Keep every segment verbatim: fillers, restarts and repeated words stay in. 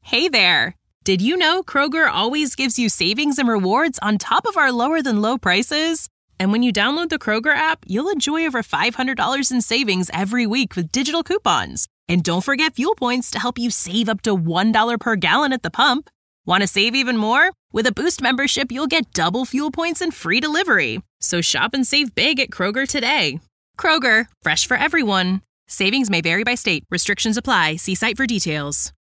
Hey there! Did you know Kroger always gives you savings and rewards on top of our lower-than-low prices? And when you download the Kroger app, you'll enjoy over five hundred dollars in savings every week with digital coupons. And don't forget fuel points to help you save up to one dollar per gallon at the pump. Want to save even more? With a Boost membership, you'll get double fuel points and free delivery. So shop and save big at Kroger today. Kroger, fresh for everyone. Savings may vary by state. Restrictions apply. See site for details.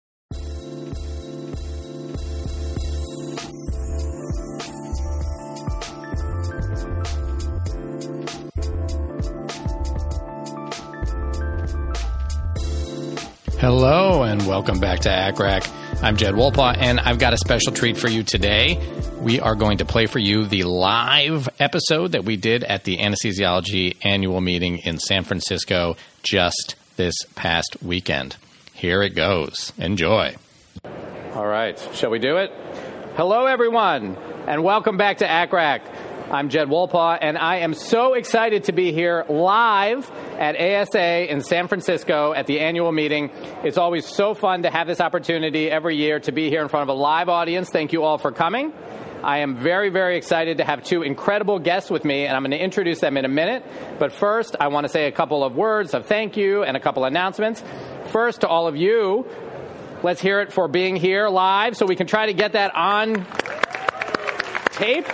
Hello and welcome back to A C R A C. I'm Jed Wolpaw, and I've got a special treat for you today. We are going to play for you the live episode that we did at the Anesthesiology annual meeting in San Francisco just this past weekend. Here it goes. Enjoy. All right. Shall we do it? Hello, everyone, and welcome back to A C R A C. I'm Jed Wolpaw, and I am so excited to be here live at A S A in San Francisco at the annual meeting. It's always so fun to have this opportunity every year to be here in front of a live audience. Thank you all for coming. I am very, very excited to have two incredible guests with me, and I'm going to introduce them in a minute. But first, I want to say a couple of words of thank you and a couple announcements. First, to all of you, let's hear it for being here live so we can try to get that on tape.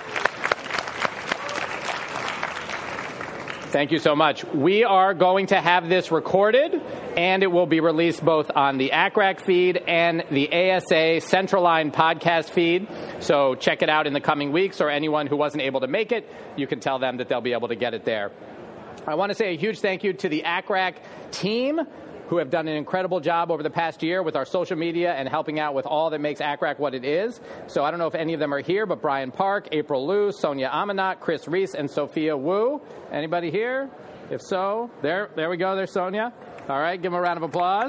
Thank you so much. We are going to have this recorded, and it will be released both on the A C R A C feed and the A S A Central Line podcast feed. So check it out in the coming weeks, or anyone who wasn't able to make it, you can tell them that they'll be able to get it there. I want to say a huge thank you to the A C R A C team, who have done an incredible job over the past year with our social media and helping out with all that makes A C R A C what it is. So I don't know if any of them are here, but Brian Park, April Liu, Sonia Amanat, Chris Reese, and Sophia Wu. Anybody here? If so, there, there we go. There's Sonia. All right, give them a round of applause.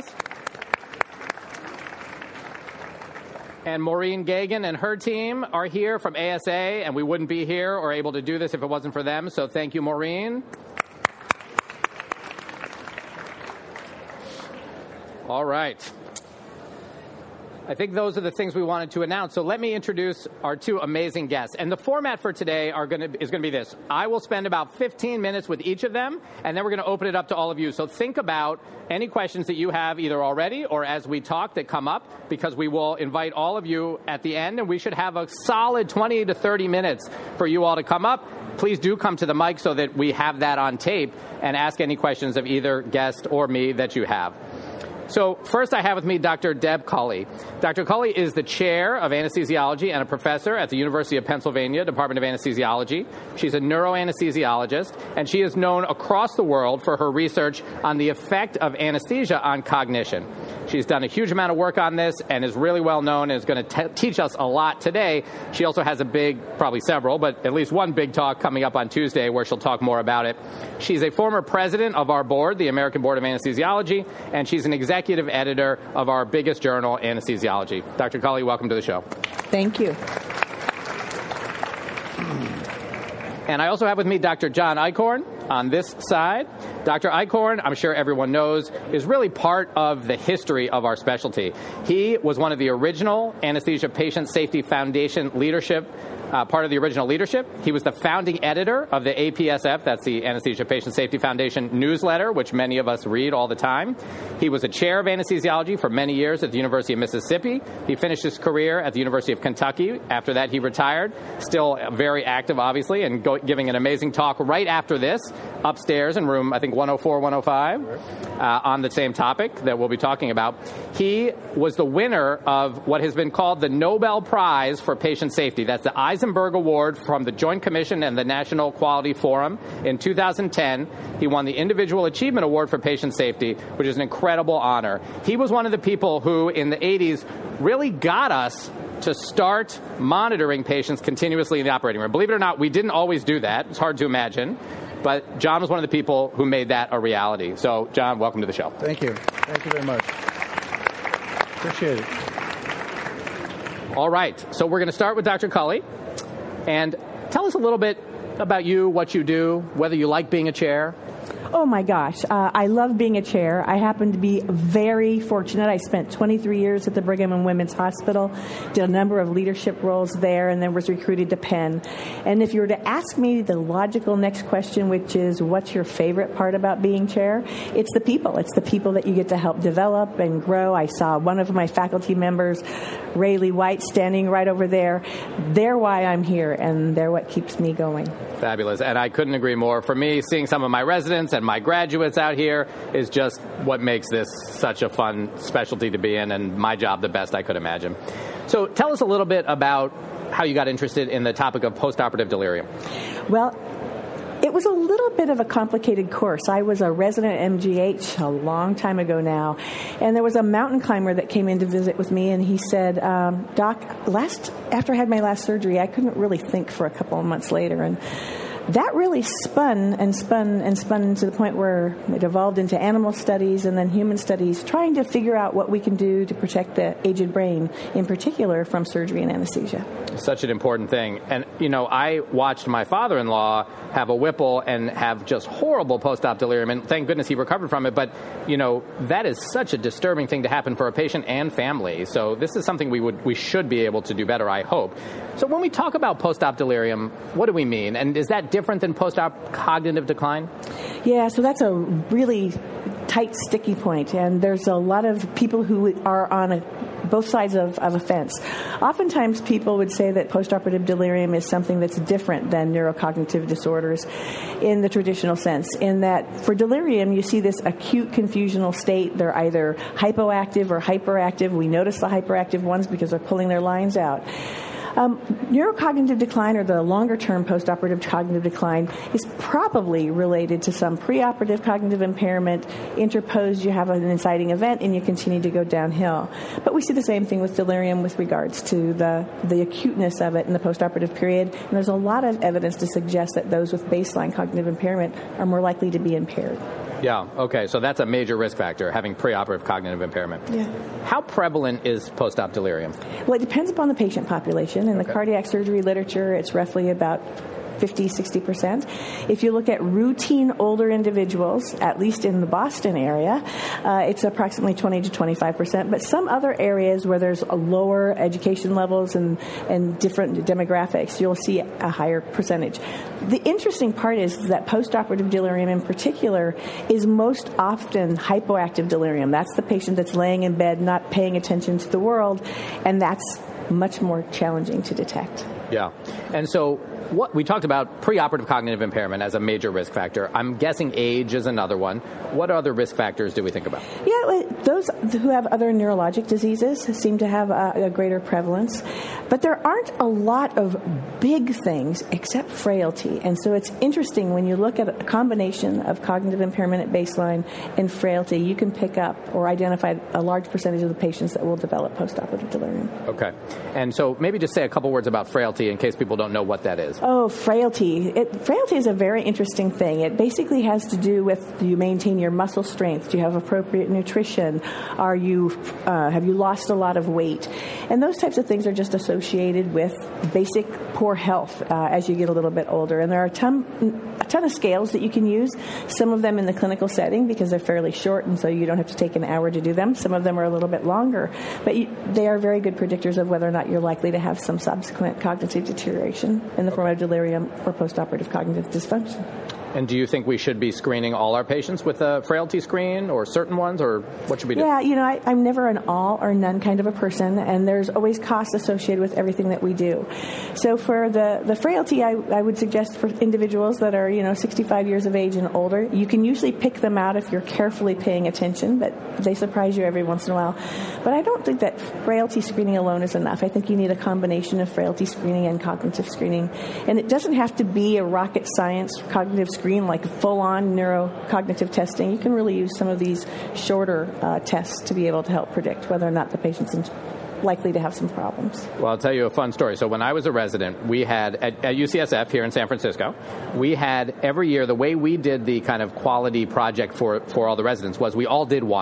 And Maureen Gagan and her team are here from A S A, and we wouldn't be here or able to do this if it wasn't for them. So thank you, Maureen. All right. I think those are the things we wanted to announce. So let me introduce our two amazing guests. And the format for today are going to, is going to be this. I will spend about fifteen minutes with each of them, and then we're going to open it up to all of you. So think about any questions that you have either already or as we talk that come up, because we will invite all of you at the end, and we should have a solid twenty to thirty minutes for you all to come up. Please do come to the mic so that we have that on tape and ask any questions of either guest or me that you have. So first I have with me Doctor Deb Culley. Doctor Culley is the chair of anesthesiology and a professor at the University of Pennsylvania Department of Anesthesiology. She's a neuroanesthesiologist, and she is known across the world for her research on the effect of anesthesia on cognition. She's done a huge amount of work on this and is really well known and is going to te- teach us a lot today. She also has a big, probably several, but at least one big talk coming up on Tuesday where she'll talk more about it. She's a former president of our board, the American Board of Anesthesiology, and she's an executive editor of our biggest journal, Anesthesiology. Doctor Culley, welcome to the show. Thank you. And I also have with me Doctor John Eichhorn on this side. Doctor Eichhorn, I'm sure everyone knows, is really part of the history of our specialty. He was one of the original Anesthesia Patient Safety Foundation leadership Uh, part of the original leadership. He was the founding editor of the A P S F, that's the Anesthesia Patient Safety Foundation newsletter, which many of us read all the time. He was a chair of anesthesiology for many years at the University of Mississippi. He finished his career at the University of Kentucky. After that, he retired, still very active, obviously, and go, giving an amazing talk right after this, upstairs in room, I think, one oh four, one oh five, uh, on the same topic that we'll be talking about. He was the winner of what has been called the Nobel Prize for Patient Safety. That's the Eisenberg Award from the Joint Commission and the National Quality Forum. In two thousand ten, he won the Individual Achievement Award for Patient Safety, which is an incredible honor. He was one of the people who, in the eighties, really got us to start monitoring patients continuously in the operating room. Believe it or not, we didn't always do that. It's hard to imagine. But John was one of the people who made that a reality. So, John, welcome to the show. Thank you. Thank you very much. Appreciate it. All right. So we're going to start with Doctor Culley. And tell us a little bit about you, what you do, whether you like being a chair. Oh my gosh, uh, I love being a chair. I happen to be very fortunate. I spent twenty-three years at the Brigham and Women's Hospital, did a number of leadership roles there, and then was recruited to Penn. And if you were to ask me the logical next question, which is, what's your favorite part about being chair? It's the people. It's the people that you get to help develop and grow. I saw one of my faculty members, Rayleigh White, standing right over there. They're why I'm here, and they're what keeps me going. Fabulous. And I couldn't agree more. For me, seeing some of my residents and my graduates out here is just what makes this such a fun specialty to be in, and my job the best I could imagine. So tell us a little bit about how you got interested in the topic of postoperative delirium. Well, it was a little bit of a complicated course. I was a resident at M G H a long time ago now, and there was a mountain climber that came in to visit with me, and he said, um, Doc, last after I had my last surgery, I couldn't really think for a couple of months later, and that really spun and spun and spun to the point where it evolved into animal studies and then human studies, trying to figure out what we can do to protect the aged brain, in particular from surgery and anesthesia. Such an important thing. And, you know, I watched my father-in-law have a Whipple and have just horrible post-op delirium, and thank goodness he recovered from it. But, you know, that is such a disturbing thing to happen for a patient and family. So this is something we would we should be able to do better, I hope. So when we talk about post-op delirium, what do we mean? And is that different than post-op cognitive decline? Yeah, so that's a really tight, sticky point, and there's a lot of people who are on a, both sides of, of a fence. Oftentimes people would say that postoperative delirium is something that's different than neurocognitive disorders in the traditional sense, in that for delirium you see this acute confusional state. They're either hypoactive or hyperactive. We notice the hyperactive ones because they're pulling their lines out. Um, neurocognitive decline, or the longer-term postoperative cognitive decline, is probably related to some preoperative cognitive impairment. Interposed, you have an inciting event, and you continue to go downhill. But we see the same thing with delirium with regards to the, the acuteness of it in the postoperative period. And there's a lot of evidence to suggest that those with baseline cognitive impairment are more likely to be impaired. Yeah, okay, so that's a major risk factor, having preoperative cognitive impairment. Yeah. How prevalent is post-op delirium? Well, it depends upon the patient population. In the Okay. cardiac surgery literature, it's roughly about fifty, sixty percent. If you look at routine older individuals, at least in the Boston area, uh, it's approximately twenty to twenty-five percent. But some other areas where there's a lower education levels and, and different demographics, you'll see a higher percentage. The interesting part is that postoperative delirium in particular is most often hypoactive delirium. That's the patient that's laying in bed, not paying attention to the world, and that's much more challenging to detect. Yeah. And so what we talked about preoperative cognitive impairment as a major risk factor. I'm guessing age is another one. What other risk factors do we think about? Yeah, those who have other neurologic diseases seem to have a, a greater prevalence. But there aren't a lot of big things except frailty. And so it's interesting when you look at a combination of cognitive impairment at baseline and frailty, you can pick up or identify a large percentage of the patients that will develop postoperative delirium. Okay. And so maybe just say a couple words about frailty in case people don't know what that is. Oh, frailty. It, frailty is a very interesting thing. It basically has to do with, do you maintain your muscle strength? Do you have appropriate nutrition? Are you, uh, have you lost a lot of weight? And those types of things are just associated with basic poor health uh, as you get a little bit older. And there are a ton, a ton of scales that you can use, some of them in the clinical setting because they're fairly short and so you don't have to take an hour to do them. Some of them are a little bit longer. But you, they are very good predictors of whether or not you're likely to have some subsequent cognitive deterioration in the form of delirium or postoperative cognitive dysfunction. And do you think we should be screening all our patients with a frailty screen, or certain ones, or what should we do? Yeah, you know, I, I'm never an all or none kind of a person, and there's always costs associated with everything that we do. So for the, the frailty, I, I would suggest for individuals that are, you know, sixty-five years of age and older, you can usually pick them out if you're carefully paying attention, but they surprise you every once in a while. But I don't think that frailty screening alone is enough. I think you need a combination of frailty screening and cognitive screening. And it doesn't have to be a rocket science cognitive screening like full-on neurocognitive testing. You can really use some of these shorter uh, tests to be able to help predict whether or not the patient's in- likely to have some problems. Well, I'll tell you a fun story. So when I was a resident, we had, at, at U C S F here in San Francisco, we had every year, the way we did the kind of quality project for, for all the residents was we all did one.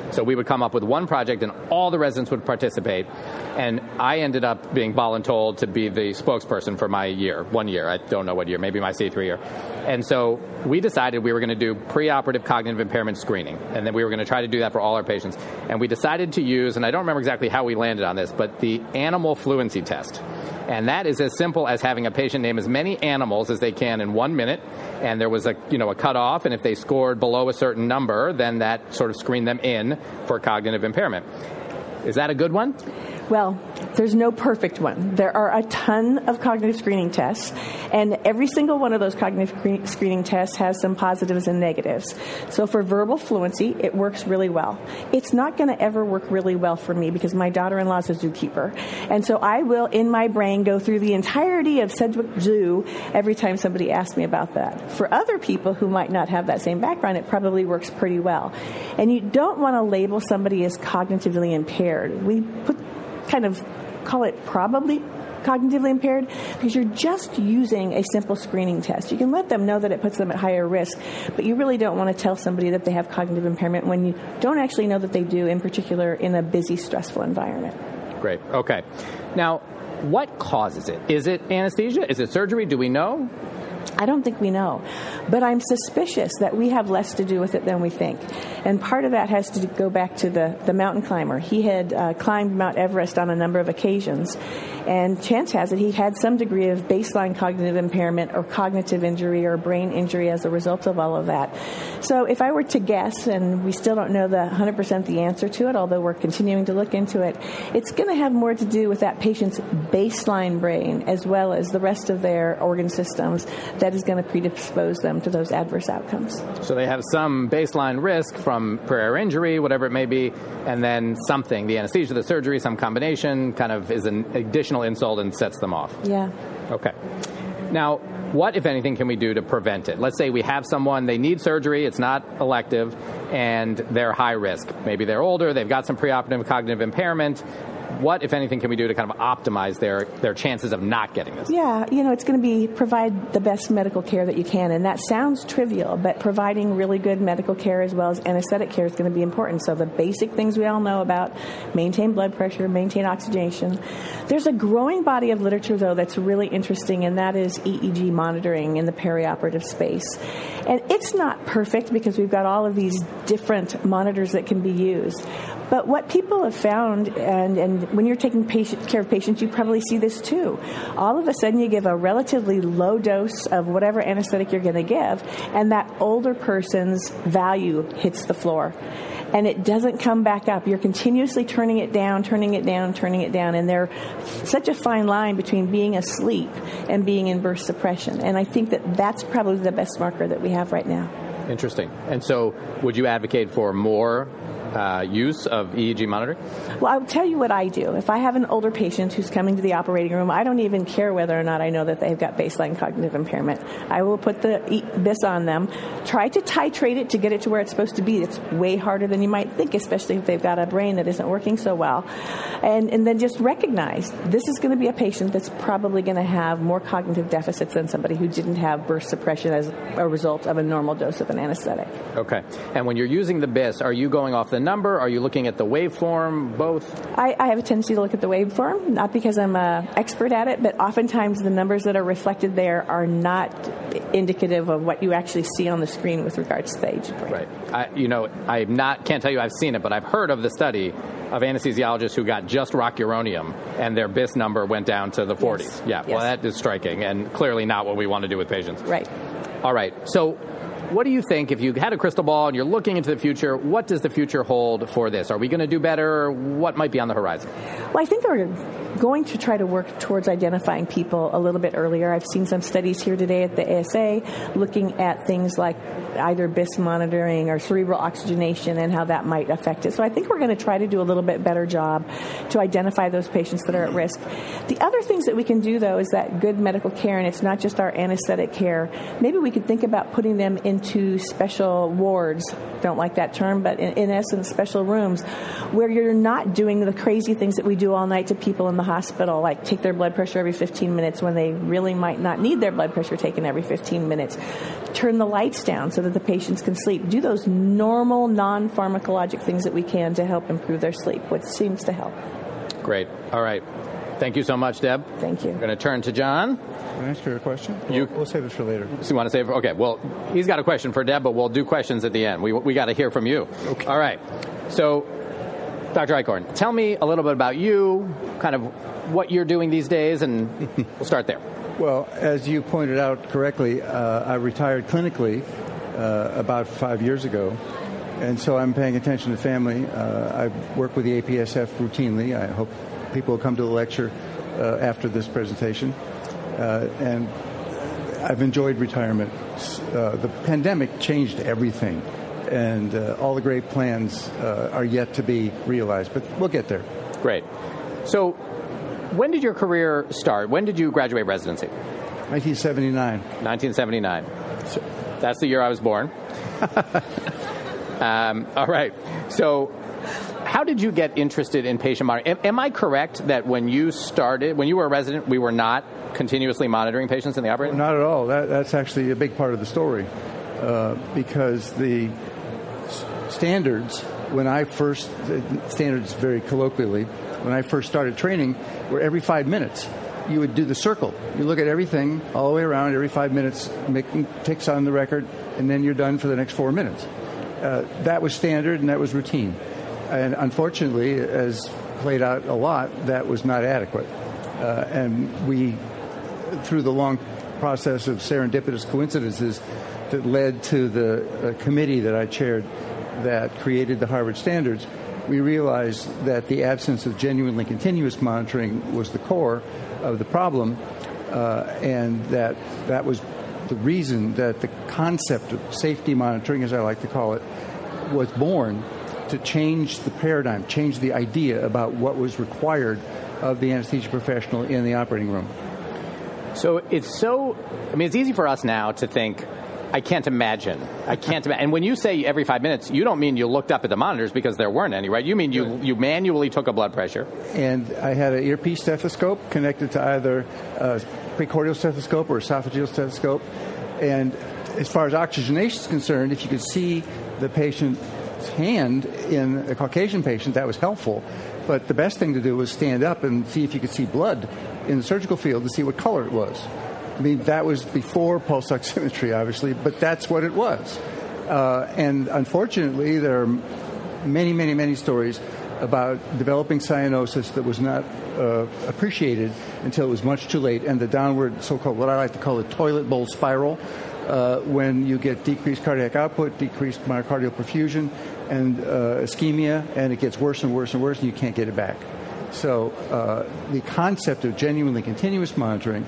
So we would come up with one project and all the residents would participate. And I ended up being voluntold to be the spokesperson for my year, one year. I don't know what year, maybe my C three year. And so we decided we were going to do preoperative cognitive impairment screening. And then we were going to try to do that for all our patients. And we decided to use, and I don't remember exactly how we landed on this, but the animal fluency test. And that is as simple as having a patient name as many animals as they can in one minute. And there was a, you know, a cutoff. And if they scored below a certain number, then that sort of screened them in for cognitive impairment. Is that a good one? Well, there's no perfect one. There are a ton of cognitive screening tests, and every single one of those cognitive screening tests has some positives and negatives. So for verbal fluency, it works really well. It's not going to ever work really well for me because my daughter-in-law is a zookeeper. And so I will, in my brain, go through the entirety of Sedgwick Zoo every time somebody asks me about that. For other people who might not have that same background, it probably works pretty well. And you don't want to label somebody as cognitively impaired. We put kind of call it probably cognitively impaired because you're just using a simple screening test. You can let them know that it puts them at higher risk, but you really don't want to tell somebody that they have cognitive impairment when you don't actually know that they do, in particular in a busy, stressful environment. Great. Okay. Now, what causes it? Is it anesthesia? Is it surgery? Do we know? I don't think we know, but I'm suspicious that we have less to do with it than we think. And part of that has to go back to the, the mountain climber. He had uh, climbed Mount Everest on a number of occasions, and chance has it he had some degree of baseline cognitive impairment or cognitive injury or brain injury as a result of all of that. So if I were to guess, and we still don't know the one hundred percent the answer to it, although we're continuing to look into it, it's going to have more to do with that patient's baseline brain as well as the rest of their organ systems that is going to predispose them to those adverse outcomes. So they have some baseline risk from prior injury, whatever it may be, and then something, the anesthesia, the surgery, some combination kind of is an additional insult and sets them off. Yeah. Okay. Now, what, if anything, can we do to prevent it? Let's say we have someone, they need surgery, it's not elective, and they're high risk. Maybe they're older, they've got some preoperative cognitive impairment. What, if anything, can we do to kind of optimize their, their chances of not getting this? Yeah, you know, it's going to be provide the best medical care that you can. And that sounds trivial, but providing really good medical care as well as anesthetic care is going to be important. So the basic things we all know about, maintain blood pressure, maintain oxygenation. There's a growing body of literature, though, that's really interesting, and that is E E G monitoring in the perioperative space. And it's not perfect because we've got all of these different monitors that can be used. But what people have found, and, and when you're taking patient, care of patients, you probably see this too. All of a sudden you give a relatively low dose of whatever anesthetic you're going to give, and that older person's value hits the floor. And it doesn't come back up. You're continuously turning it down, turning it down, turning it down. And there's such a fine line between being asleep and being in burst suppression. And I think that that's probably the best marker that we have right now. Interesting. And so would you advocate for more Uh, use of E E G monitoring? Well, I'll tell you what I do. If I have an older patient who's coming to the operating room, I don't even care whether or not I know that they've got baseline cognitive impairment. I will put the B I S on them, try to titrate it to get it to where it's supposed to be. It's way harder than you might think, especially if they've got a brain that isn't working so well. And, and then just recognize this is going to be a patient that's probably going to have more cognitive deficits than somebody who didn't have burst suppression as a result of a normal dose of an anesthetic. Okay. And when you're using the B I S, are you going off the number? Are you looking at the waveform? Both? I, I have a tendency to look at the waveform, not because I'm an expert at it, but oftentimes the numbers that are reflected there are not indicative of what you actually see on the screen with regards to the age of brain. Right. I, you know, I not can't tell you I've seen it, but I've heard of the study of anesthesiologists who got just rocuronium and their B I S number went down to the forties. Yes. Yeah. Yes. Well, that is striking and clearly not what we want to do with patients. Right. All right. So what do you think, if you had a crystal ball and you're looking into the future, what does the future hold for this? Are we going to do better? What might be on the horizon? Well, I think we're going to try to work towards identifying people a little bit earlier. I've seen some studies here today at the A S A looking at things like either B I S monitoring or cerebral oxygenation and how that might affect it. So I think we're going to try to do a little bit better job to identify those patients that are at risk. The other things that we can do, though, is that good medical care, and it's not just our anesthetic care. Maybe we could think about putting them into special wards. Don't like that term, but in, in essence, special rooms where you're not doing the crazy things that we do all night to people in the hospital, like take their blood pressure every fifteen minutes when they really might not need their blood pressure taken every fifteen minutes. Turn the lights down so that that the patients can sleep. Do those normal, non-pharmacologic things that we can to help improve their sleep, which seems to help. Great. All right. Thank you so much, Deb. Thank you. I'm going to turn to John. Can I ask you a question? You, we'll, we'll save it for later. So you want to save it? Okay. Well, he's got a question for Deb, but we'll do questions at the end. We we got to hear from you. Okay. All right. So, Doctor Eichhorn, tell me a little bit about you, kind of what you're doing these days, and we'll start there. Well, as you pointed out correctly, uh, I retired clinically uh, about five years ago, and so I'm paying attention to family. Uh, I work with the A P S F routinely. I hope people will come to the lecture uh, after this presentation. Uh, and I've enjoyed retirement. Uh, the pandemic changed everything, and uh, all the great plans uh, are yet to be realized, but we'll get there. Great. So when did your career start? When did you graduate residency? nineteen seventy-nine. nineteen seventy-nine. So that's the year I was born. um, all right. So how did you get interested in patient monitoring? Am, am I correct that when you started, when you were a resident, we were not continuously monitoring patients in the operating room? Not at all. That, that's actually a big part of the story uh, because the s- standards, when I first, standards very colloquially, when I first started training, were every five minutes. You would do the circle. You look at everything all the way around every five minutes, making ticks on the record, and then you're done for the next four minutes. Uh, that was standard and that was routine. And unfortunately, as played out a lot, that was not adequate. Uh, and we, through the long process of serendipitous coincidences that led to the uh, committee that I chaired that created the Harvard Standards, we realized that the absence of genuinely continuous monitoring was the core of the problem, uh, and that that was the reason that the concept of safety monitoring, as I like to call it, was born to change the paradigm, change the idea about what was required of the anesthesia professional in the operating room. So it's so, I mean, it's easy for us now to think, I can't imagine. I can't imagine. And when you say every five minutes, you don't mean you looked up at the monitors because there weren't any, right? You mean you, you manually took a blood pressure. And I had an earpiece stethoscope connected to either a precordial stethoscope or esophageal stethoscope. And as far as oxygenation is concerned, if you could see the patient's hand in a Caucasian patient, that was helpful. But the best thing to do was stand up and see if you could see blood in the surgical field to see what color it was. I mean, that was before pulse oximetry, obviously, but that's what it was. Uh, and unfortunately, there are many, many, many stories about developing cyanosis that was not uh, appreciated until it was much too late, and the downward so-called, what I like to call the toilet bowl spiral, uh, when you get decreased cardiac output, decreased myocardial perfusion, and uh, ischemia, and it gets worse and worse and worse, and you can't get it back. So uh, the concept of genuinely continuous monitoring,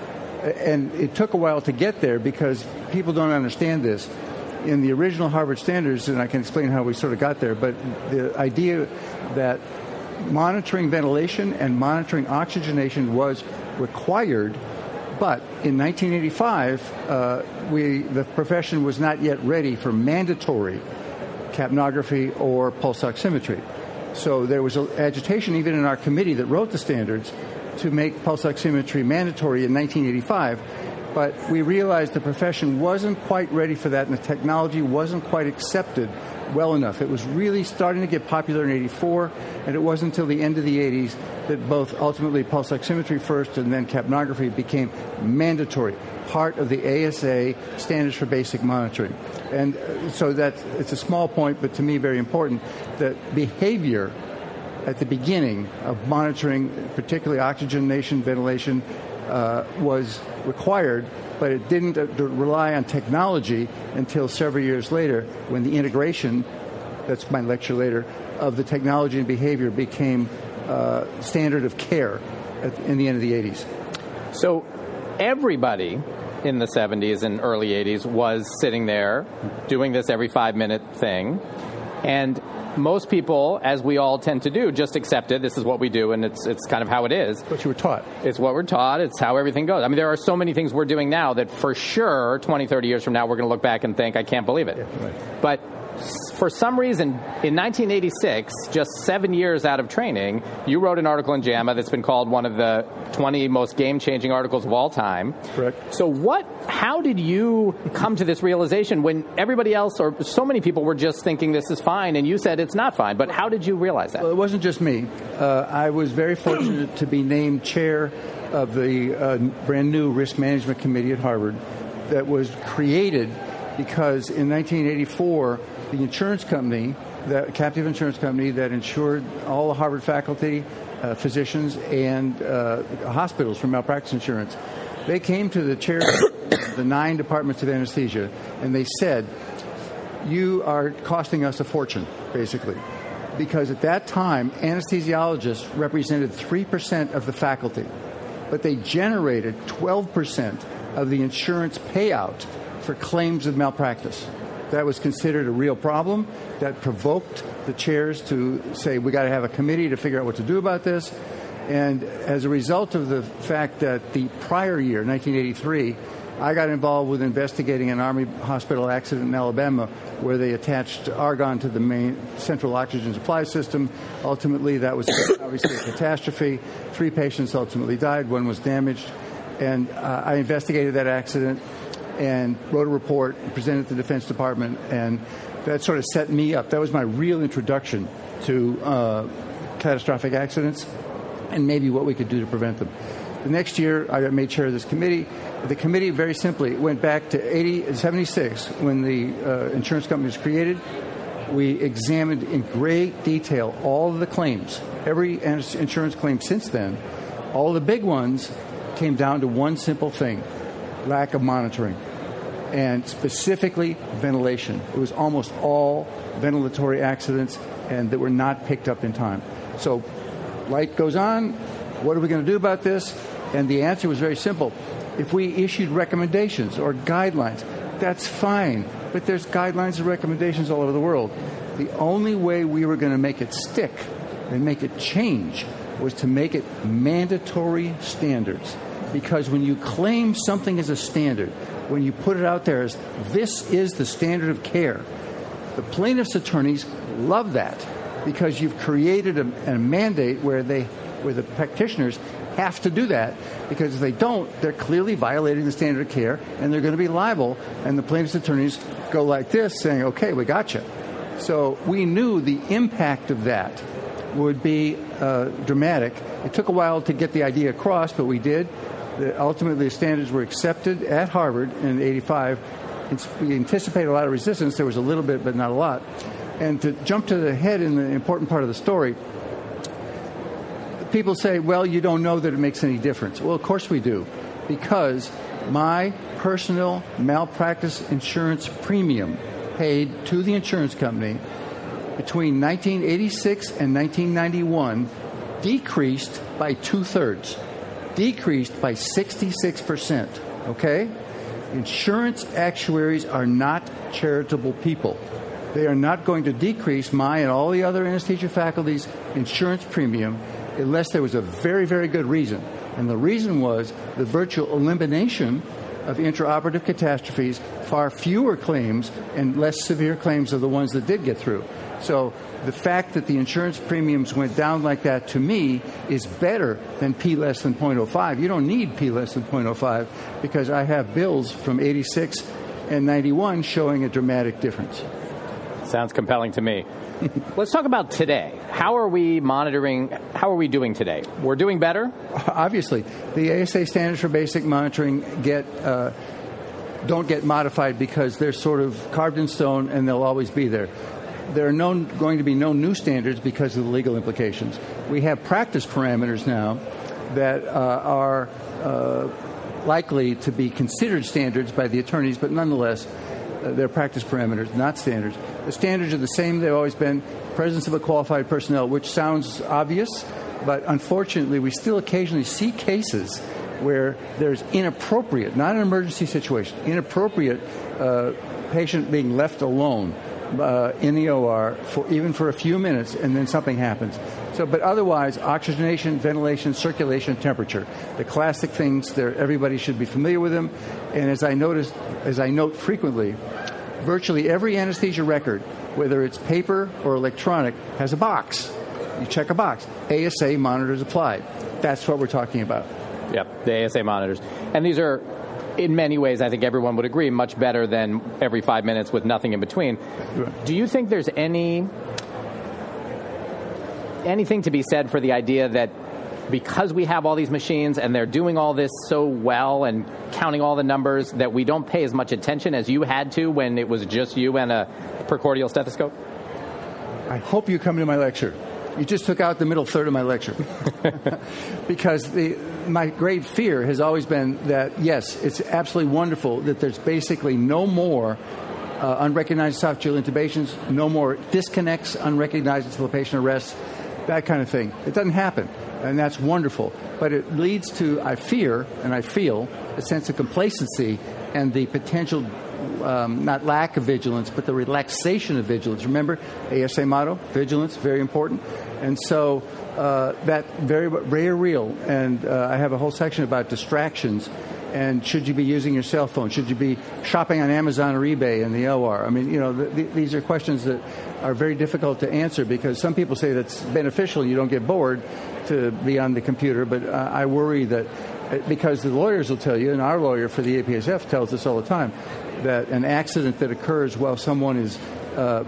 and it took a while to get there because people don't understand this. In the original Harvard Standards, and I can explain how we sort of got there, but the idea that monitoring ventilation and monitoring oxygenation was required, but in nineteen eighty-five, uh, we the profession was not yet ready for mandatory capnography or pulse oximetry. So there was an agitation even in our committee that wrote the standards to make pulse oximetry mandatory in nineteen eighty-five, but we realized the profession wasn't quite ready for that and the technology wasn't quite accepted well enough. It was really starting to get popular in eighty-four, and it wasn't until the end of the eighties that both ultimately pulse oximetry first and then capnography became mandatory, part of the A S A standards for basic monitoring. And so that it's a small point, but to me very important, that behavior at the beginning of monitoring, particularly oxygenation, ventilation, uh, was required, but it didn't uh, rely on technology until several years later when the integration, that's my lecture later, of the technology and behavior became uh, standard of care at, in the end of the eighties. So everybody in the seventies and early eighties was sitting there doing this every five-minute thing, and most people, as we all tend to do, just accepted this is what we do, and it's it's kind of how it is. What you were taught. It's what we're taught. It's how everything goes. I mean, there are so many things we're doing now that for sure twenty, thirty years from now we're going to look back and think, I can't believe it. Yeah, right. But for some reason, in nineteen eighty-six, just seven years out of training, you wrote an article in JAMA that's been called one of the twenty most game-changing articles of all time. Correct. So what, how did you come to this realization when everybody else, or so many people, were just thinking this is fine, and you said it's not fine? But how did you realize that? Well, it wasn't just me. Uh, I was very fortunate to be named chair of the uh, brand new Risk Management Committee at Harvard that was created because in nineteen eighty-four, the insurance company, the captive insurance company that insured all the Harvard faculty, uh, physicians, and uh, hospitals for malpractice insurance, they came to the chair of the nine departments of anesthesia, and they said, you are costing us a fortune, basically. Because at that time, anesthesiologists represented three percent of the faculty, but they generated twelve percent of the insurance payout for claims of malpractice. That was considered a real problem. That provoked the chairs to say, we got to have a committee to figure out what to do about this. And as a result of the fact that the prior year, nineteen eighty-three, I got involved with investigating an Army hospital accident in Alabama where they attached argon to the main central oxygen supply system. Ultimately, that was obviously a catastrophe. Three patients ultimately died. One was damaged. And uh, I investigated that accident and wrote a report and presented it to the Defense Department, and that sort of set me up. That was my real introduction to uh, catastrophic accidents and maybe what we could do to prevent them. The next year, I got made chair of this committee. The committee, very simply, went back to eighty, seventy-six when the uh, insurance company was created. We examined in great detail all of the claims, every insurance claim since then. All the big ones came down to one simple thing: lack of monitoring, and specifically ventilation. It was almost all ventilatory accidents and that were not picked up in time. So light goes on. What are we going to do about this? And the answer was very simple. If we issued recommendations or guidelines, that's fine. But there's guidelines and recommendations all over the world. The only way we were going to make it stick and make it change was to make it mandatory standards. Because when you claim something as a standard, when you put it out there as this is the standard of care, the plaintiffs' attorneys love that because you've created a, a mandate where they, where the practitioners have to do that, because if they don't, they're clearly violating the standard of care and they're going to be liable. And the plaintiffs' attorneys go like this, saying, "Okay, we got you." So we knew the impact of that would be uh, dramatic. It took a while to get the idea across, but we did. The, ultimately, the standards were accepted at Harvard in eighty-five. It's, we anticipated a lot of resistance. There was a little bit, but not a lot. And to jump to the head in the important part of the story, people say, well, you don't know that it makes any difference. Well, of course we do, because my personal malpractice insurance premium paid to the insurance company between nineteen eighty-six and nineteen ninety-one decreased by two-thirds. Decreased by sixty-six percent, okay? Insurance actuaries are not charitable people. They are not going to decrease my and all the other anesthesia faculty's insurance premium unless there was a very, very good reason. And the reason was the virtual elimination of intraoperative catastrophes, far fewer claims and less severe claims of the ones that did get through. So the fact that the insurance premiums went down like that, to me, is better than P less than zero point zero five. You don't need P less than zero point zero five because I have bills from eighty-six and ninety-one showing a dramatic difference. Sounds compelling to me. Let's talk about today. How are we monitoring? How are we doing today? We're doing better? Obviously. The A S A standards for basic monitoring get uh, don't get modified because they're sort of carved in stone and they'll always be there. There are no, going to be no new standards because of the legal implications. We have practice parameters now that uh, are uh, likely to be considered standards by the attorneys, but nonetheless, uh, they're practice parameters, not standards. The standards are the same they've always been: presence of a qualified personnel, which sounds obvious, but unfortunately we still occasionally see cases where there's inappropriate, not an emergency situation, inappropriate uh, patient being left alone uh, in the O R for even for a few minutes, and then something happens. So, but otherwise, oxygenation, ventilation, circulation, temperature, the classic things there. Everybody should be familiar with them. And as I noticed, as I note frequently, virtually every anesthesia record whether it's paper or electronic, has a box. You check a box. A S A monitors applied. That's what we're talking about. Yep, the A S A monitors. And these are, in many ways, I think everyone would agree, much better than every five minutes with nothing in between. Right. Do you think there's any anything to be said for the idea that because we have all these machines and they're doing all this so well and counting all the numbers, that we don't pay as much attention as you had to when it was just you and a precordial stethoscope? I hope you come to my lecture. You just took out the middle third of my lecture. Because the, my great fear has always been that, yes, it's absolutely wonderful that there's basically no more uh, unrecognized esophageal intubations, no more disconnects unrecognized until the patient arrests, that kind of thing. It doesn't happen, and that's wonderful. But it leads to, I fear, and I feel, a sense of complacency and the potential Um, not lack of vigilance, but the relaxation of vigilance. Remember, A S A motto, vigilance, very important. And so uh, that very, very real. And uh, I have a whole section about distractions. And should you be using your cell phone? Should you be shopping on Amazon or eBay in the O R? I mean, you know, th- th- these are questions that are very difficult to answer, because some people say that's beneficial and you don't get bored to be on the computer. But uh, I worry that, because the lawyers will tell you, and our lawyer for the A P S F tells us all the time, that an accident that occurs while someone is uh,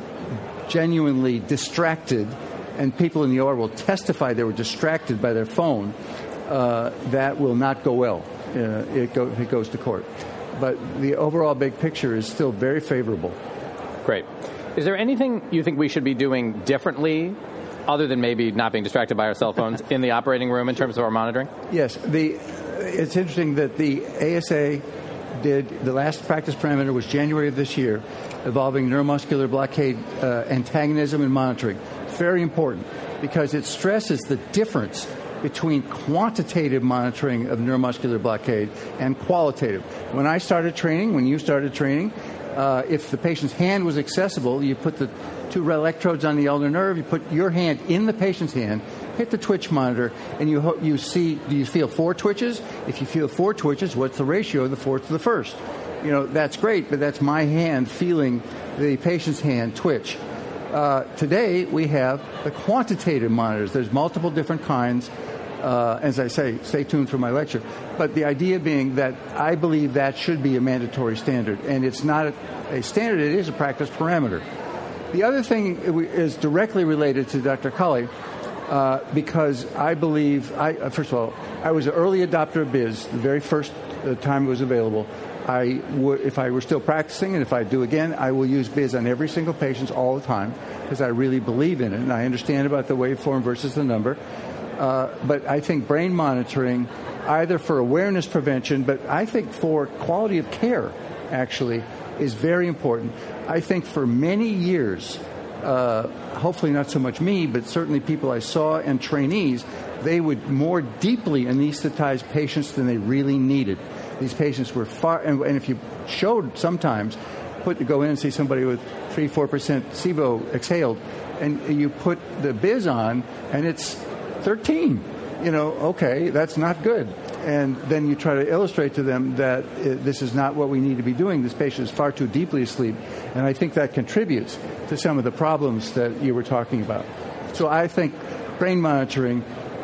genuinely distracted, and people in the O R will testify they were distracted by their phone, uh, that will not go well. Uh, it, go, it goes to court. But the overall big picture is still very favorable. Great. Is there anything you think we should be doing differently, other than maybe not being distracted by our cell phones, in the operating room in terms of our monitoring? Yes. The, it's interesting that the A S A did, the last practice parameter was January of this year, involving neuromuscular blockade uh, antagonism and monitoring. It's very important because it stresses the difference between quantitative monitoring of neuromuscular blockade and qualitative. When I started training, when you started training, uh, if the patient's hand was accessible, you put the two electrodes on the ulnar nerve, you put your hand in the patient's hand, hit the twitch monitor, and you ho- you see, do you feel four twitches? If you feel four twitches, what's the ratio of the fourth to the first? You know, that's great, but that's my hand feeling the patient's hand twitch. Uh, today, we have the quantitative monitors. There's multiple different kinds. Uh, as I say, stay tuned for my lecture. But the idea being that I believe that should be a mandatory standard. And it's not a, a standard, it is a practice parameter. The other thing is directly related to Doctor Cully, uh, because I believe, I, uh, first of all, I was an early adopter of B I Z the very first uh, time it was available. I would, if I were still practicing, and if I do again, I will use B I Z on every single patient all the time, because I really believe in it, and I understand about the waveform versus the number. Uh, but I think brain monitoring, either for awareness prevention, but I think for quality of care, actually, is very important. I think for many years, uh, hopefully not so much me, but certainly people I saw and trainees, they would more deeply anesthetize patients than they really needed. These patients were far, and, and if you showed sometimes, put go in and see somebody with three, four percent SIBO exhaled, and you put the B I Z on, and it's thirteen. You know, okay, that's not good. And then you try to illustrate to them that uh, this is not what we need to be doing. This patient is far too deeply asleep. And I think that contributes to some of the problems that you were talking about. So I think brain monitoring,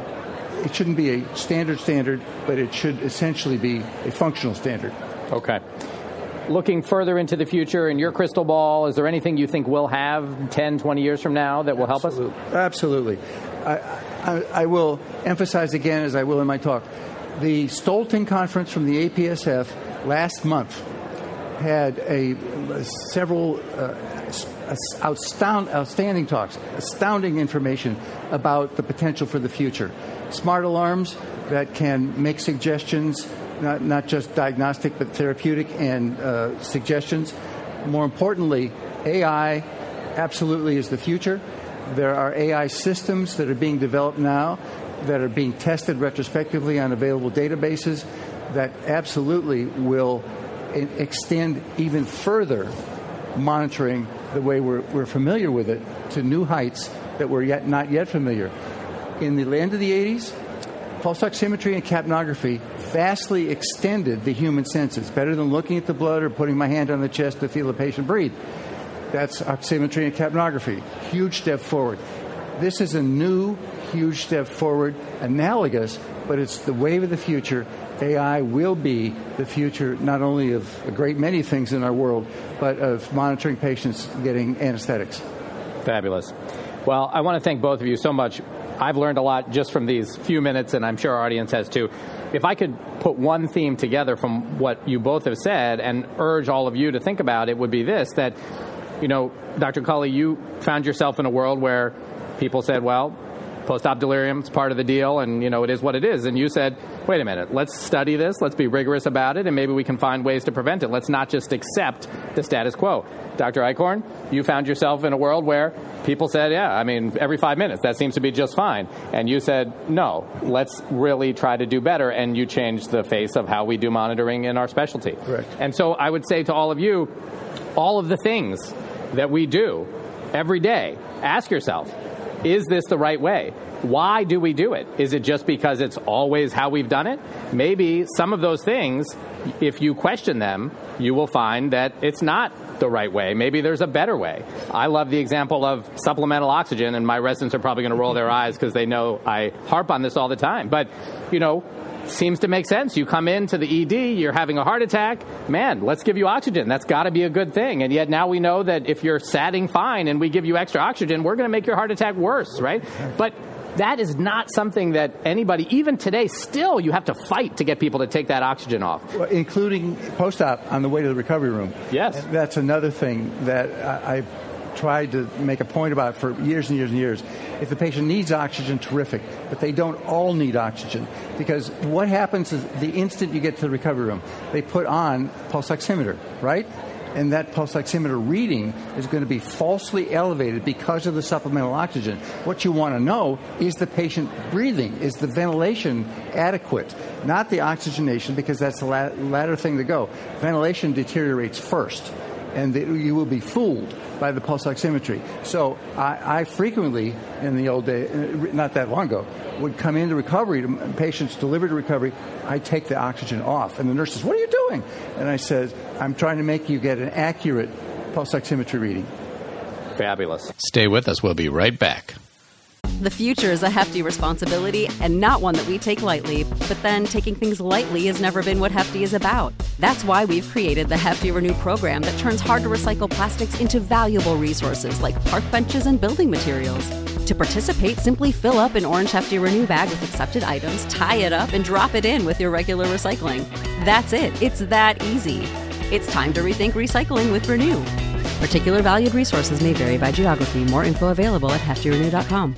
it shouldn't be a standard standard, but it should essentially be a functional standard. Okay. Looking further into the future, in your crystal ball, is there anything you think we'll have ten, twenty years from now that will help us? Absolutely. I, I, I will emphasize again, as I will in my talk, the Stolting conference from the A P S F last month had a, a several uh, outstanding, outstanding talks, astounding information about the potential for the future. Smart alarms that can make suggestions, not, not just diagnostic, but therapeutic and uh, suggestions. More importantly, A I absolutely is the future. There are A I systems that are being developed now that are being tested retrospectively on available databases that absolutely will extend even further monitoring the way we're, we're familiar with it to new heights that we're yet not yet familiar. In the end of the eighties, pulse oximetry and capnography vastly extended the human senses, better than looking at the blood or putting my hand on the chest to feel a patient breathe. That's oximetry and capnography. Huge step forward. This is a new, huge step forward, analogous, but it's the wave of the future. A I will be the future not only of a great many things in our world, but of monitoring patients getting anesthetics. Fabulous. Well, I want to thank both of you so much. I've learned a lot just from these few minutes, and I'm sure our audience has too. If I could put one theme together from what you both have said and urge all of you to think about, it would be this, that, you know, Doctor Culley, you found yourself in a world where people said, well, post-op delirium is part of the deal, and, you know, it is what it is. And you said, wait a minute, let's study this, let's be rigorous about it, and maybe we can find ways to prevent it. Let's not just accept the status quo. Doctor Eichhorn, you found yourself in a world where people said, yeah, I mean, every five minutes, that seems to be just fine. And you said, no, let's really try to do better, and you changed the face of how we do monitoring in our specialty. Correct. And so I would say to all of you, all of the things that we do every day, ask yourself, is this the right way? Why do we do it? Is it just because it's always how we've done it? Maybe some of those things, if you question them, you will find that it's not the right way. Maybe there's a better way. I love the example of supplemental oxygen, and my residents are probably going to roll their eyes because they know I harp on this all the time. But, you know, seems to make sense. You come into the E D, you're having a heart attack, man, let's give you oxygen. That's got to be a good thing. And yet now we know that if you're satting fine and we give you extra oxygen, we're going to make your heart attack worse, right? But that is not something that anybody, even today, still you have to fight to get people to take that oxygen off. Well, including post-op on the way to the recovery room. Yes. That's another thing that I, I tried to make a point about for years and years and years. If the patient needs oxygen, terrific, but they don't all need oxygen, because what happens is the instant you get to the recovery room, they put on pulse oximeter, right? And that pulse oximeter reading is going to be falsely elevated because of the supplemental oxygen. What you want to know is the patient breathing, is the ventilation adequate, not the oxygenation, because that's the la- latter thing to go. Ventilation deteriorates first, and the, you will be fooled by the pulse oximetry. So I, I frequently, in the old day, not that long ago, would come into recovery, to patients delivered to recovery, I take the oxygen off. And the nurse says, what are you doing? And I said, I'm trying to make you get an accurate pulse oximetry reading. Fabulous. Stay with us. We'll be right back. The future is a hefty responsibility and not one that we take lightly. But then taking things lightly has never been what Hefty is about. That's why we've created the Hefty Renew program that turns hard-to-recycle plastics into valuable resources like park benches and building materials. To participate, simply fill up an orange Hefty Renew bag with accepted items, tie it up, and drop it in with your regular recycling. That's it. It's that easy. It's time to rethink recycling with Renew. Particular valued resources may vary by geography. More info available at hefty renew dot com.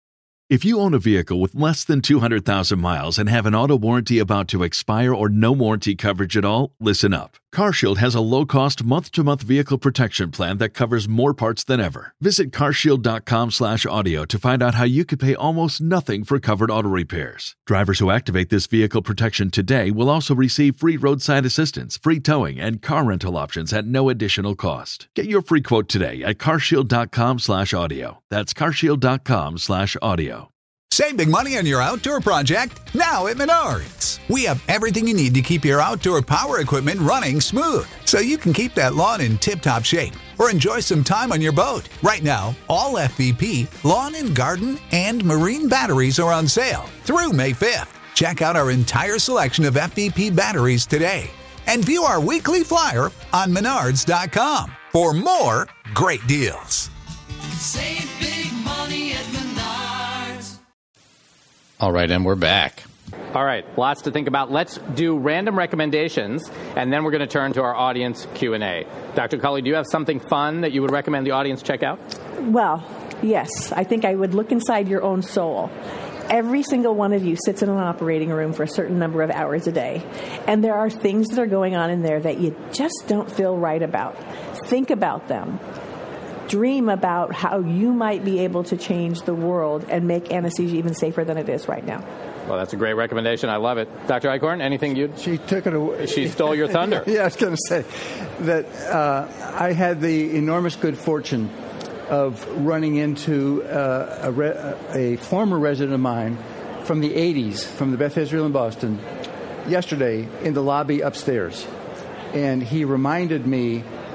If you own a vehicle with less than two hundred thousand miles and have an auto warranty about to expire or no warranty coverage at all, listen up. CarShield has a low-cost month-to-month vehicle protection plan that covers more parts than ever. Visit carshield.com slash audio to find out how you could pay almost nothing for covered auto repairs. Drivers who activate this vehicle protection today will also receive free roadside assistance, free towing, and car rental options at no additional cost. Get your free quote today at carshield.com slash audio. That's carshield.com slash audio. Save big money on your outdoor project now at Menards. We have everything you need to keep your outdoor power equipment running smooth, so you can keep that lawn in tip-top shape or enjoy some time on your boat. Right now, all F V P, lawn and garden, and marine batteries are on sale through May fifth. Check out our entire selection of F V P batteries today and view our weekly flyer on menards dot com for more great deals. Save big money at Menards. All right, and we're back. All right, lots to think about. Let's do random recommendations, and then we're going to turn to our audience Q and A. Doctor Culley, do you have something fun that you would recommend the audience check out? Well, yes. I think I would look inside your own soul. Every single one of you sits in an operating room for a certain number of hours a day, and there are things that are going on in there that you just don't feel right about. Think about them. Dream about how you might be able to change the world and make anesthesia even safer than it is right now. Well, that's a great recommendation. I love it. Doctor Eichhorn, anything you'd... She took it away. She stole your thunder. Yeah, I was going to say that uh, I had the enormous good fortune of running into uh, a, re- a former resident of mine from the eighties, from the Beth Israel in Boston, yesterday in the lobby upstairs. And he reminded me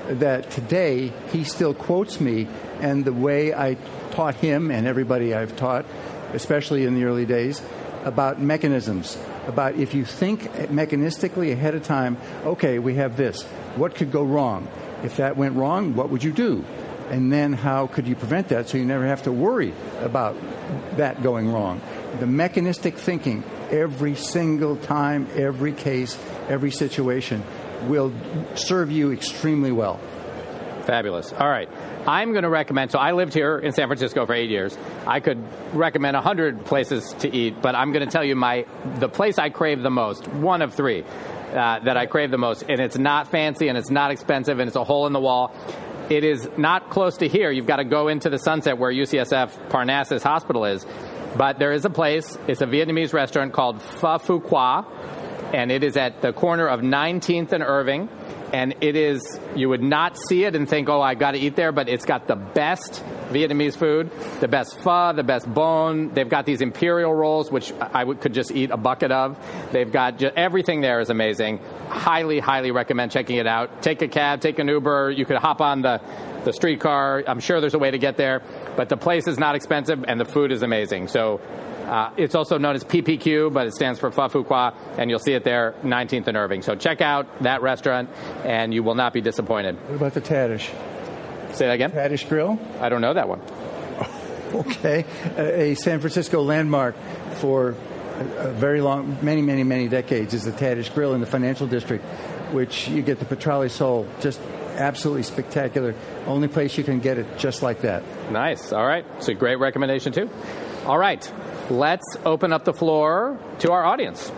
that today he still quotes me and the way I taught him and everybody I've taught, especially in the early days, about mechanisms, about if you think mechanistically ahead of time, okay, we have this. What could go wrong? If that went wrong, what would you do? And then how could you prevent that so you never have to worry about that going wrong? The mechanistic thinking, every single time, every case, every situation, will serve you extremely well. Fabulous. All right. I'm going to recommend, so I lived here in San Francisco for eight years. I could recommend one hundred places to eat, but I'm going to tell you my the place I crave the most, one of three uh, that I crave the most, and it's not fancy and it's not expensive and it's a hole in the wall. It is not close to here. You've got to go into the Sunset where U C S F Parnassus Hospital is, but there is a place. It's a Vietnamese restaurant called Pho Phu Qua, and it is at the corner of nineteenth and Irving. And it is, you would not see it and think, oh, I've got to eat there, but it's got the best Vietnamese food, the best pho, the best bone. They've got these imperial rolls, which I would, could just eat a bucket of. They've got just, everything there is amazing. Highly, highly recommend checking it out. Take a cab, take an Uber. You could hop on the, the streetcar. I'm sure there's a way to get there. But the place is not expensive, and the food is amazing. So Uh, it's also known as P P Q, but it stands for Pho Phu Qua, and you'll see it there, nineteenth and Irving. So check out that restaurant, and you will not be disappointed. What about the Tadish? Say that again? Tadish Grill? I don't know that one. Okay. A, a San Francisco landmark for a, a very long, many, many, many decades is the Tadish Grill in the Financial District, which you get the petrale sole, just absolutely spectacular. Only place you can get it just like that. Nice. All right. It's a great recommendation, too. All right. Let's open up the floor to our audience.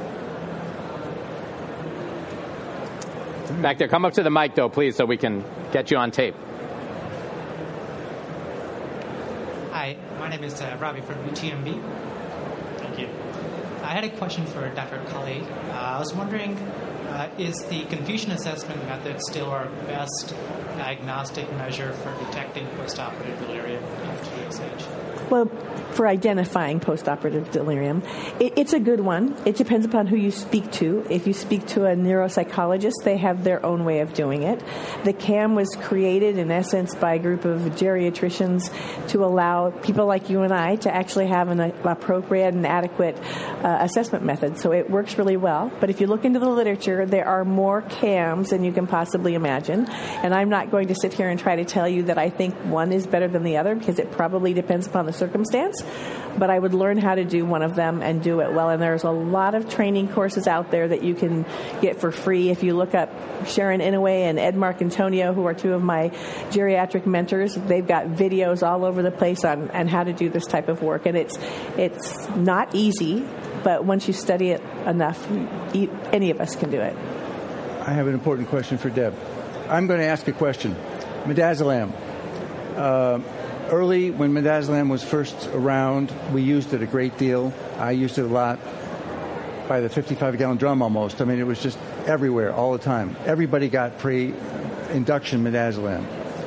Back there, come up to the mic, though, please, so we can get you on tape. Hi, my name is uh, Ravi from U T M B. Thank you. I had a question for Doctor Kali. Uh, I was wondering, uh, is the confusion assessment method still our best diagnostic measure for detecting postoperative delirium in T S H? Well, for identifying postoperative delirium, it, it's a good one. It depends upon who you speak to. If you speak to a neuropsychologist, they have their own way of doing it. The C A M was created, in essence, by a group of geriatricians to allow people like you and I to actually have an uh, appropriate and adequate uh, assessment method. So it works really well. But if you look into the literature, there are more C A Ms than you can possibly imagine. And I'm not going to sit here and try to tell you that I think one is better than the other, because it probably depends upon the circumstance, but I would learn how to do one of them and do it well. And there's a lot of training courses out there that you can get for free. If you look up Sharon Inouye and Ed Marcantonio, who are two of my geriatric mentors, they've got videos all over the place on, on how to do this type of work. And it's it's not easy, but once you study it enough, you, any of us can do it. I have an important question for Deb. I'm going to ask a question. Midazolam. Uh, Early, when midazolam was first around, we used it a great deal. I used it a lot, by the fifty-five gallon drum almost. I mean, it was just everywhere, all the time. Everybody got pre-induction midazolam.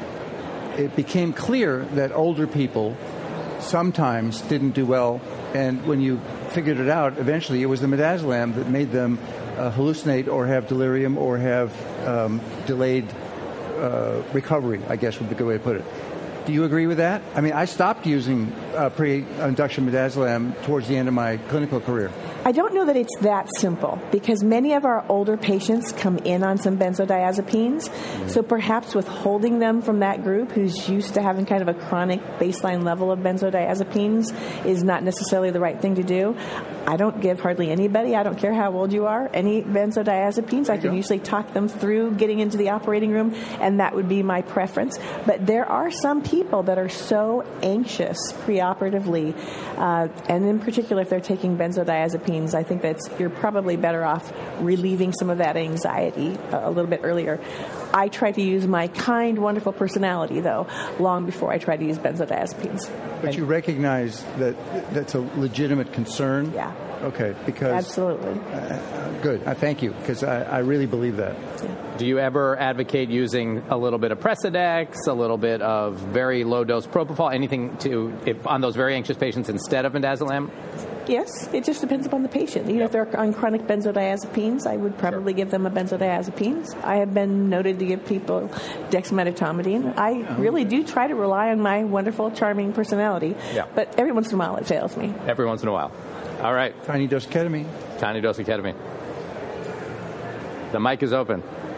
It became clear that older people sometimes didn't do well, and when you figured it out, eventually it was the midazolam that made them uh, hallucinate or have delirium or have um, delayed uh, recovery, I guess would be a good way to put it. Do you agree with that? I mean, I stopped using uh, pre-induction midazolam towards the end of my clinical career. I don't know that it's that simple, because many of our older patients come in on some benzodiazepines. Mm-hmm. So perhaps withholding them from that group who's used to having kind of a chronic baseline level of benzodiazepines is not necessarily the right thing to do. I don't give hardly anybody, I don't care how old you are, any benzodiazepines. I can go. usually talk them through getting into the operating room, and that would be my preference. But there are some people that are so anxious preoperatively, uh, and in particular if they're taking benzodiazepines, I think that you're probably better off relieving some of that anxiety a, a little bit earlier. I try to use my kind, wonderful personality, though, long before I try to use benzodiazepines. But you recognize that that's a legitimate concern? Yeah. Okay, because absolutely. Uh, good. I thank you, because I, I really believe that. Yeah. Do you ever advocate using a little bit of Precedex, a little bit of very low dose propofol, anything to if, on those very anxious patients instead of midazolam? Yes, it just depends upon the patient. You know, if they're on chronic benzodiazepines, I would probably sure. give them a benzodiazepines. I have been noted to give people dexmedetomidine. I oh. really do try to rely on my wonderful, charming personality, yeah. but every once in a while it fails me. Every once in a while. All right. Tiny dose of ketamine. Tiny dose of ketamine. The mic is open.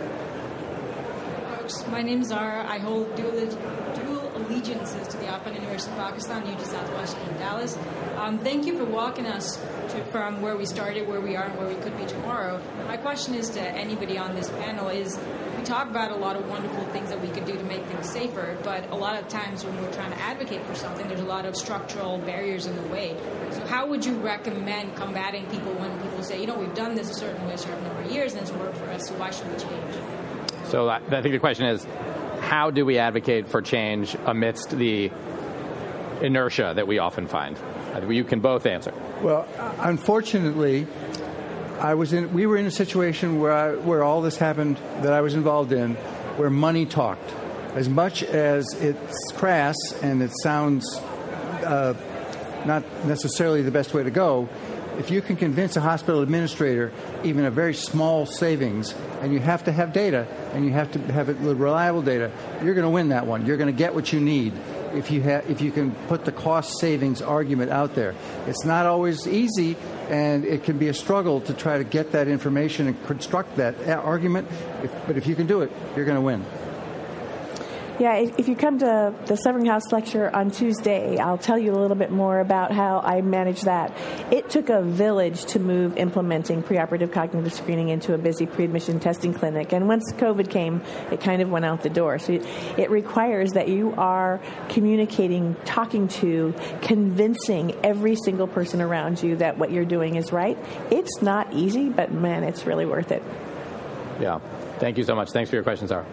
My name is Zara. I hold dual, dual allegiances to the Open University of Pakistan, U T Southwestern in Dallas. Um, thank you for walking us to, from where we started, where we are, and where we could be tomorrow. My question is to anybody on this panel is, we talk about a lot of wonderful things that we could do to make things safer, but a lot of times when we're trying to advocate for something, there's a lot of structural barriers in the way. So how would you recommend combating people when people say, you know, we've done this a certain way a certain number of years and it's worked for us, so why should we change? So I think the question is, how do we advocate for change amidst the inertia that we often find? You can both answer. Well, unfortunately, I was in. We were in a situation where I, where all this happened that I was involved in, where money talked. As much as it's crass and it sounds uh, not necessarily the best way to go, if you can convince a hospital administrator, even a very small savings, and you have to have data, and you have to have it reliable data, you're going to win that one. You're going to get what you need if you have, if you can put the cost savings argument out there. It's not always easy, and it can be a struggle to try to get that information and construct that argument. If, but if you can do it, you're going to win. Yeah, if you come to the Severing House lecture on Tuesday, I'll tell you a little bit more about how I manage that. It took a village to move implementing preoperative cognitive screening into a busy pre-admission testing clinic. And once COVID came, it kind of went out the door. So it requires that you are communicating, talking to, convincing every single person around you that what you're doing is right. It's not easy, but man, it's really worth it. Yeah. Thank you so much. Thanks for your question, Sarah.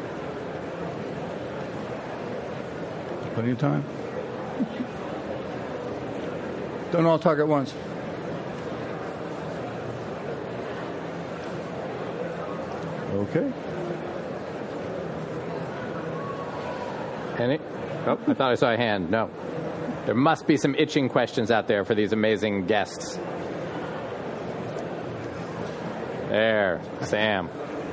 Plenty of time. Don't all talk at once. Okay. Any? Oh, I thought I saw a hand. No. There must be some itching questions out there for these amazing guests. There, Sam.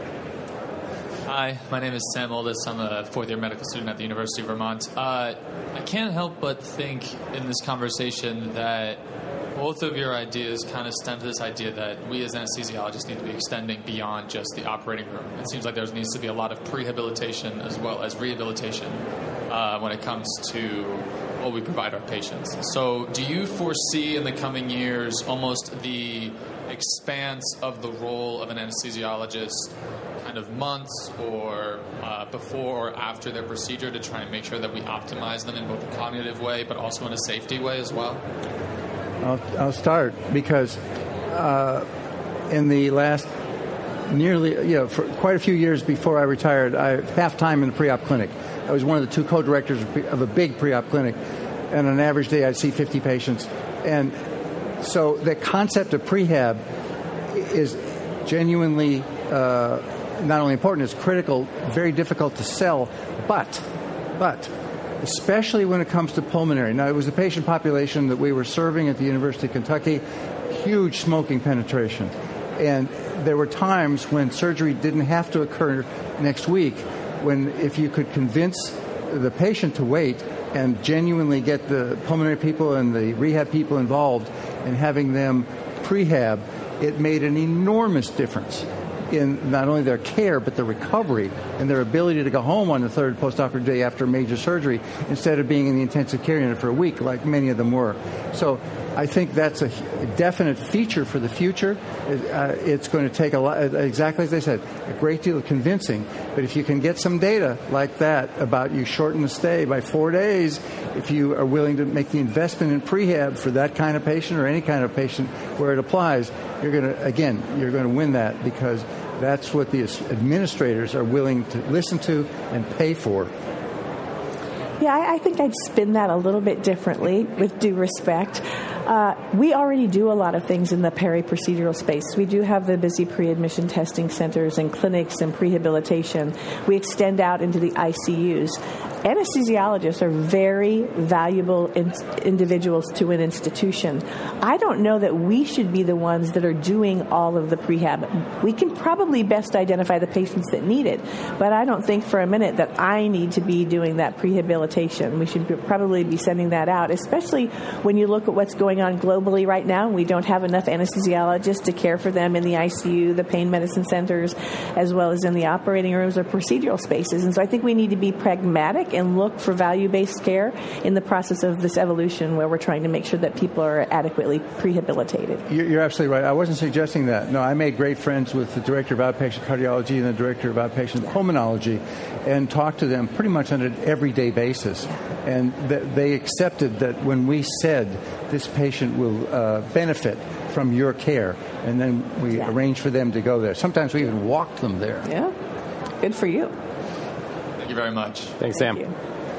Hi, my name is Sam Oldis. I'm a fourth-year medical student at the University of Vermont. Uh, I can't help but think in this conversation that both of your ideas kind of stem to this idea that we as anesthesiologists need to be extending beyond just the operating room. It seems like there needs to be a lot of prehabilitation as well as rehabilitation uh, when it comes to what we provide our patients. So do you foresee in the coming years almost the expanse of the role of an anesthesiologist kind of months or uh, before or after their procedure to try and make sure that we optimize them in both a cognitive way but also in a safety way as well? I'll, I'll start because uh, in the last nearly, you know, for quite a few years before I retired, I half time in the pre-op clinic. I was one of the two co-directors of a big pre-op clinic, and on an average day I'd see fifty patients. And so the concept of prehab is genuinely uh, not only important, it's critical, very difficult to sell, but, but, especially when it comes to pulmonary. Now, it was a patient population that we were serving at the University of Kentucky, huge smoking penetration. And there were times when surgery didn't have to occur next week, when if you could convince the patient to wait and genuinely get the pulmonary people and the rehab people involved in having them prehab, it made an enormous difference in not only their care, but their recovery and their ability to go home on the third postoperative day after major surgery instead of being in the intensive care unit for a week, like many of them were. So I think that's a definite feature for the future. Uh, it's going to take a lot, exactly as I said, a great deal of convincing. But if you can get some data like that about you shorten the stay by four days, if you are willing to make the investment in prehab for that kind of patient or any kind of patient where it applies, you're going to, again, you're going to win that because that's what the administrators are willing to listen to and pay for. Yeah, I, I think I'd spin that a little bit differently, with due respect. Uh, we already do a lot of things in the peri-procedural space. We do have the busy pre-admission testing centers and clinics and prehabilitation. We extend out into the I C Us. Anesthesiologists are very valuable in- individuals to an institution. I don't know that we should be the ones that are doing all of the prehab. We can probably best identify the patients that need it, but I don't think for a minute that I need to be doing that prehabilitation. We should be, probably be sending that out, especially when you look at what's going on globally right now. We don't have enough anesthesiologists to care for them in the I C U, the pain medicine centers, as well as in the operating rooms or procedural spaces. And so I think we need to be pragmatic and look for value-based care in the process of this evolution where we're trying to make sure that people are adequately prehabilitated. You're absolutely right. I wasn't suggesting that. No, I made great friends with the director of outpatient cardiology and the director of outpatient pulmonology and talked to them pretty much on an everyday basis. And th- they accepted that when we said this patient will uh, benefit from your care, and then we yeah. arranged for them to go there. Sometimes we even walked them there. Yeah, good for you. Thank you very much. Thanks, Sam. Thank you.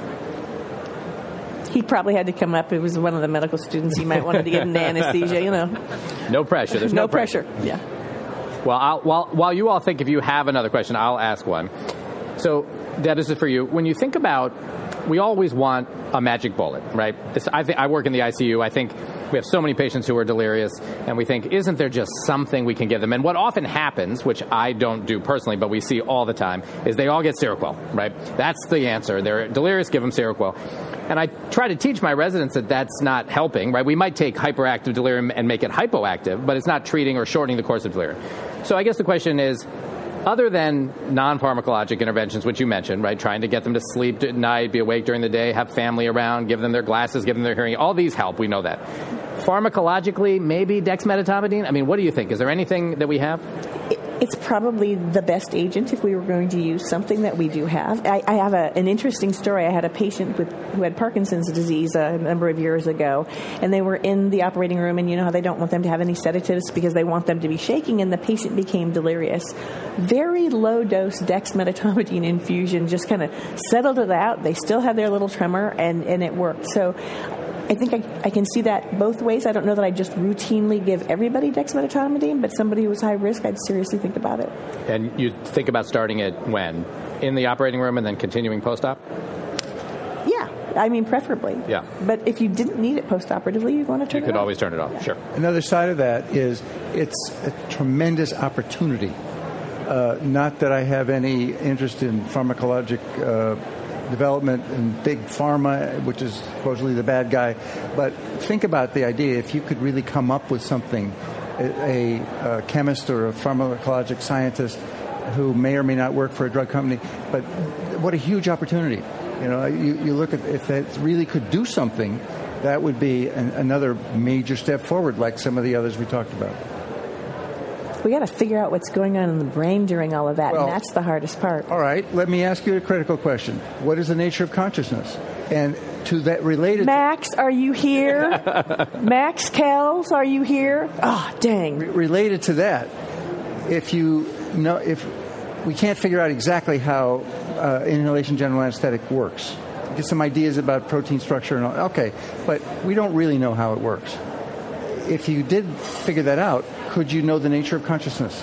He probably had to come up. It was one of the medical students. He might wanted to get into anesthesia, you know. No pressure. There's no, no pressure. pressure. Yeah. Well, I'll, while, while you all think if you have another question, I'll ask one. So, Deb, this is for you. When you think about, we always want a magic bullet, right? It's, I, th- I work in the I C U. I think we have so many patients who are delirious, and we think, isn't there just something we can give them? And what often happens, which I don't do personally, but we see all the time, is they all get Seroquel, right? That's the answer. They're delirious, give them Seroquel. And I try to teach my residents that that's not helping, right? We might take hyperactive delirium and make it hypoactive, but it's not treating or shortening the course of delirium. So I guess the question is, other than non-pharmacologic interventions, which you mentioned, right, trying to get them to sleep at night, be awake during the day, have family around, give them their glasses, give them their hearing, all these help, we know that. Pharmacologically, maybe dexmedetomidine? I mean, what do you think? Is there anything that we have? It's probably the best agent if we were going to use something that we do have. I, I have a, an interesting story. I had a patient with, who had Parkinson's disease a number of years ago, and they were in the operating room, and you know how they don't want them to have any sedatives because they want them to be shaking, and the patient became delirious. Very low-dose dexmedetomidine infusion just kind of settled it out. They still had their little tremor, and, and it worked. So I think I, I can see that both ways. I don't know that I just routinely give everybody dexmedetomidine, but somebody who's high risk, I'd seriously think about it. And you think about starting it when? In the operating room and then continuing post-op? Yeah. I mean, preferably. Yeah. But if you didn't need it post-operatively, you want to turn you it off. You could always turn it off, yeah. Sure. Another side of that is it's a tremendous opportunity. Uh, not that I have any interest in pharmacologic uh, development and big pharma, which is supposedly the bad guy, but think about the idea if you could really come up with something, a, a chemist or a pharmacologic scientist who may or may not work for a drug company, but what a huge opportunity. You know, you, you look at if that really could do something, that would be an, another major step forward, like some of the others we talked about. We got to figure out what's going on in the brain during all of that, well, and that's the hardest part. All right, let me ask you a critical question. What is the nature of consciousness? And to that related... Max, are you here? Max Kells, are you here? Oh, dang. Re- related to that, if you know, if we can't figure out exactly how uh, inhalation general anesthetic works, get some ideas about protein structure and all, okay, but we don't really know how it works. If you did figure that out, could you know the nature of consciousness?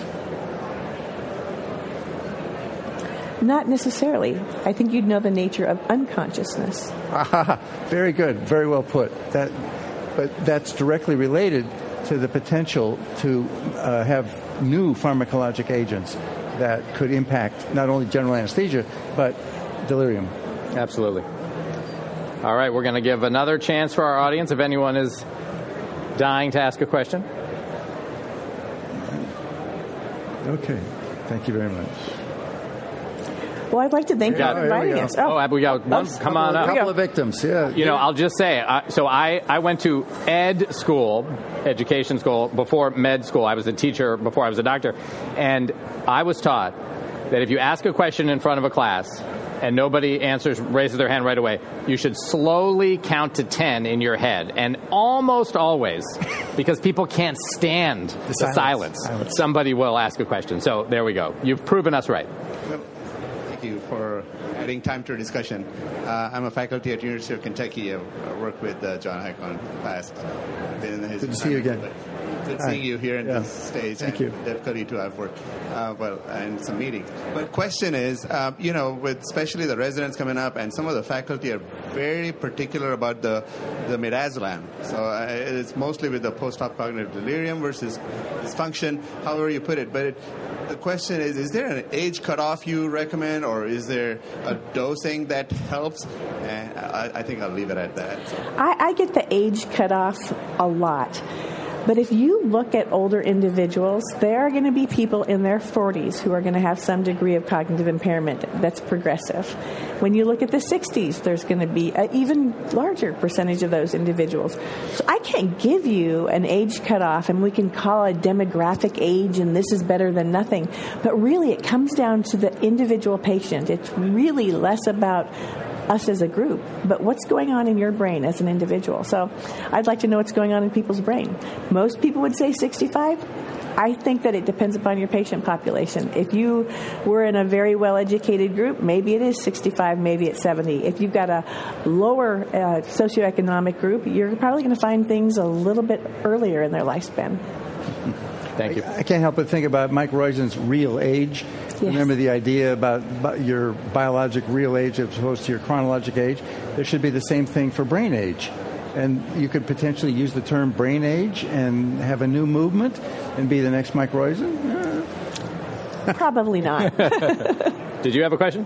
Not necessarily. I think you'd know the nature of unconsciousness. Ah, very good. Very well put. That, but that's directly related to the potential to uh, have new pharmacologic agents that could impact not only general anesthesia, but delirium. Absolutely. All right, we're going to give another chance for our audience if anyone is dying to ask a question. Okay. Thank you very much. Well, I'd like to thank you for inviting us. Oh, oh, we got one. Come on up. A couple of victims, yeah. You know, I'll just say, uh, so I, I went to ed school, education school, before med school. I was a teacher before I was a doctor. And I was taught that if you ask a question in front of a class and nobody answers, raises their hand right away, you should slowly count to ten in your head. And almost always, because people can't stand the, the silence, silence, silence, somebody will ask a question. So there we go. You've proven us right. Thank you. for adding time to our discussion. Uh, I'm a faculty at University of Kentucky. I've uh, worked with uh, John Highcorn in the past. Been in his Good to see you again. Good Hi. seeing you here in Yeah. this stage. Thank and you. Deb Cuddy, too, I've worked, uh, well, in some meetings. But question is, uh, you know, with especially the residents coming up, and some of the faculty are very particular about the, the midazolam. So uh, it's mostly with the post-op cognitive delirium versus dysfunction, however you put it. But it, the question is, is there an age cutoff you recommend, or is there a dosing that helps? And I, I think I'll leave it at that. So. I, I get the age cutoff a lot. But if you look at older individuals, there are going to be people in their forties who are going to have some degree of cognitive impairment that's progressive. When you look at the sixties, there's going to be an even larger percentage of those individuals. So I can't give you an age cutoff, and we can call a demographic age, and this is better than nothing. But really, it comes down to the individual patient. It's really less about us as a group, but what's going on in your brain as an individual. So I'd like to know what's going on in people's brain. Most people would say sixty-five. I think that it depends upon your patient population. If you were in a very well-educated group, maybe it is sixty-five, maybe it's seventy. If you've got a lower uh, socioeconomic group, you're probably going to find things a little bit earlier in their lifespan. Thank you. I, I can't help but think about Mike Roizen's real age. Yes. Remember the idea about, about your biologic real age as opposed to your chronologic age? There should be the same thing for brain age. And you could potentially use the term brain age and have a new movement and be the next Mike Roizen? Uh. Probably not. Did you have a question?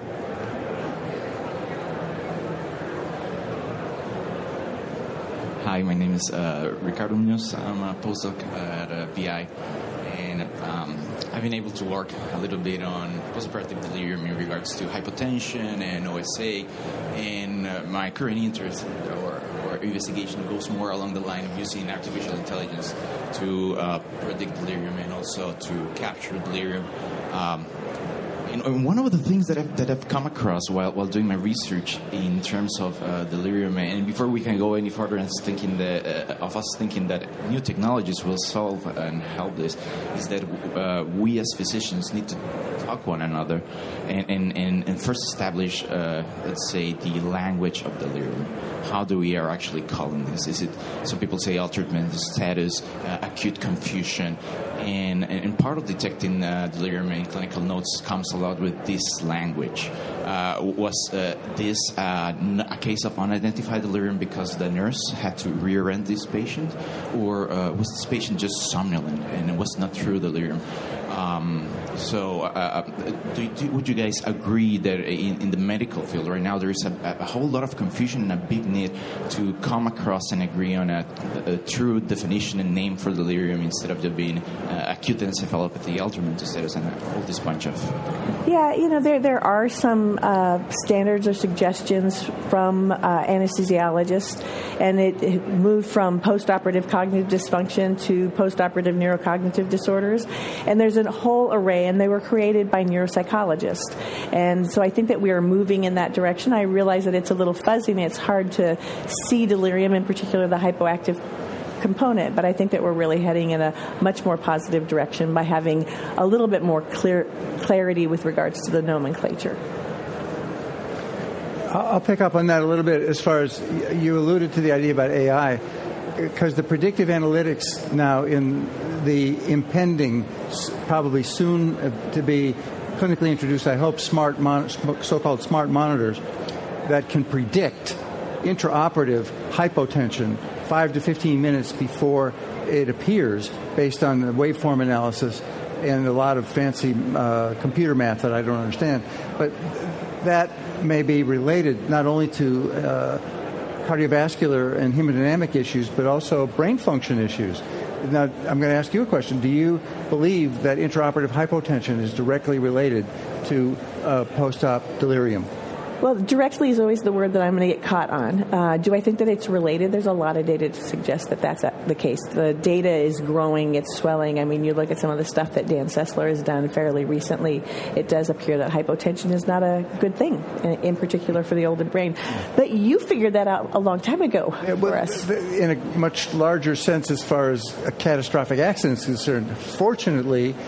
Hi, my name is uh, Ricardo Munoz. I'm a postdoc at uh, B I, and um, I've been able to work a little bit on postoperative delirium in regards to hypotension and O S A, and uh, my current interest or, or investigation goes more along the line of using artificial intelligence to uh, predict delirium and also to capture delirium. Um, And one of the things that I've, that I've come across while, while doing my research in terms of uh, delirium, and before we can go any further and thinking that, uh, of us thinking that new technologies will solve and help this, is that uh, we as physicians need to talk one another and, and, and, and first establish, uh, let's say, the language of delirium. How do we are actually calling this? Is it, some people say altered mental status, uh, acute confusion, and, and part of detecting uh, delirium in clinical notes comes a lot with this language. Uh, was uh, this uh, a case of unidentified delirium because the nurse had to rearrange this patient, or uh, was this patient just somnolent and it was not true delirium? Um, so, uh, do, do, would you guys agree that in, in the medical field right now there is a, a whole lot of confusion and a big need to come across and agree on a, a true definition and name for delirium instead of there being uh, acute encephalopathy, altered mental status, and all this bunch of? Yeah, you know, there there are some uh, standards or suggestions from uh, anesthesiologists, and it, it moved from postoperative cognitive dysfunction to postoperative neurocognitive disorders, and there's a whole array, and they were created by neuropsychologists. And so I think that we are moving in that direction. I realize that it's a little fuzzy and it's hard to see delirium, in particular the hypoactive component, but I think that we're really heading in a much more positive direction by having a little bit more clear clarity with regards to the nomenclature. I'll pick up on that a little bit as far as you alluded to the idea about A I, because the predictive analytics now in the impending, probably soon to be clinically introduced, I hope, smart mon- so-called smart monitors that can predict intraoperative hypotension five to fifteen minutes before it appears based on the waveform analysis and a lot of fancy uh, computer math that I don't understand. But that may be related not only to uh, cardiovascular and hemodynamic issues, but also brain function issues. Now, I'm going to ask you a question. Do you believe that intraoperative hypotension is directly related to uh, post-op delirium? Well, directly is always the word that I'm going to get caught on. Uh, do I think that it's related? There's a lot of data to suggest that that's the case. The data is growing. It's swelling. I mean, you look at some of the stuff that Dan Sessler has done fairly recently, it does appear that hypotension is not a good thing, in particular for the older brain. But you figured that out a long time ago yeah, for us. In a much larger sense as far as a catastrophic accident is concerned. Fortunately,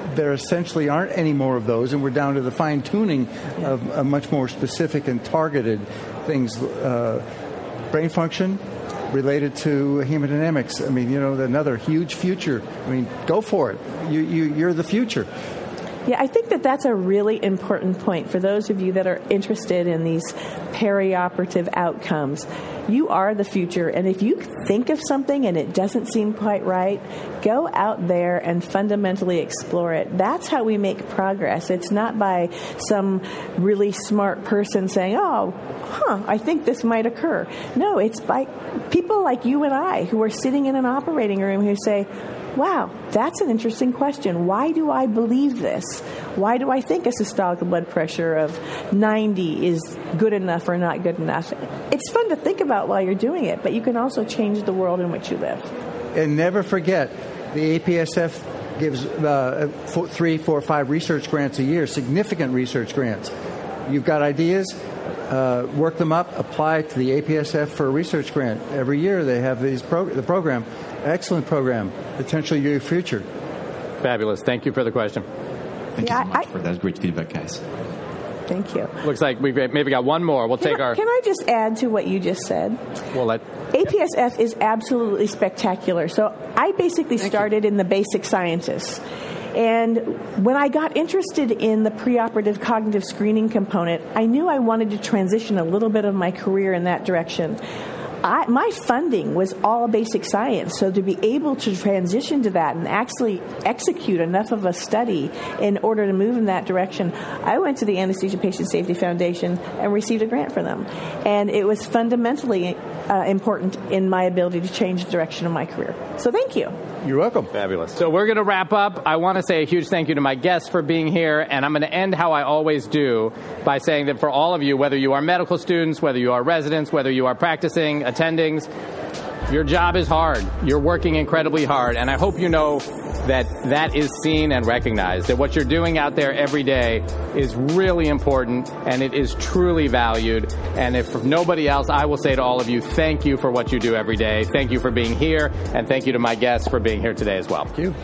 there essentially aren't any more of those, and we're down to the fine-tuning of a much more specific and targeted things. Uh, brain function related to hemodynamics. I mean, you know, another huge future. I mean, go for it. You, you, you're the future. Yeah, I think that that's a really important point for those of you that are interested in these perioperative outcomes. You are the future, and if you think of something and it doesn't seem quite right, go out there and fundamentally explore it. That's how we make progress. It's not by some really smart person saying, oh, huh, I think this might occur. No, it's by people like you and I who are sitting in an operating room who say, wow, that's an interesting question. Why do I believe this? Why do I think a systolic blood pressure of ninety is good enough or not good enough? It's fun to think about while you're doing it, but you can also change the world in which you live. And never forget, the A P S F gives uh, four, three, four, five research grants a year, significant research grants. You've got ideas, uh, work them up, apply to the A P S F for a research grant. Every year they have these prog- the program. Excellent program. Potentially your future. Fabulous. Thank you for the question. Thank yeah, you so much I, for that great feedback, guys. Thank you. Looks like we've maybe got one more. We'll can take I, our... Can I just add to what you just said? We'll let... A P S F is absolutely spectacular. So I basically Thank started you. in the basic sciences. And when I got interested in the preoperative cognitive screening component, I knew I wanted to transition a little bit of my career in that direction. I, my funding was all basic science, so to be able to transition to that and actually execute enough of a study in order to move in that direction, I went to the Anesthesia Patient Safety Foundation and received a grant for them. And it was fundamentally uh, important in my ability to change the direction of my career. So thank you. You're welcome. Fabulous. So we're going to wrap up. I want to say a huge thank you to my guests for being here, and I'm going to end how I always do by saying that for all of you, whether you are medical students, whether you are residents, whether you are practicing attendings, your job is hard. You're working incredibly hard, and I hope you know that that is seen and recognized, that what you're doing out there every day is really important, and it is truly valued. And if nobody else, I will say to all of you, thank you for what you do every day. Thank you for being here, and thank you to my guests for being here today as well. Thank you.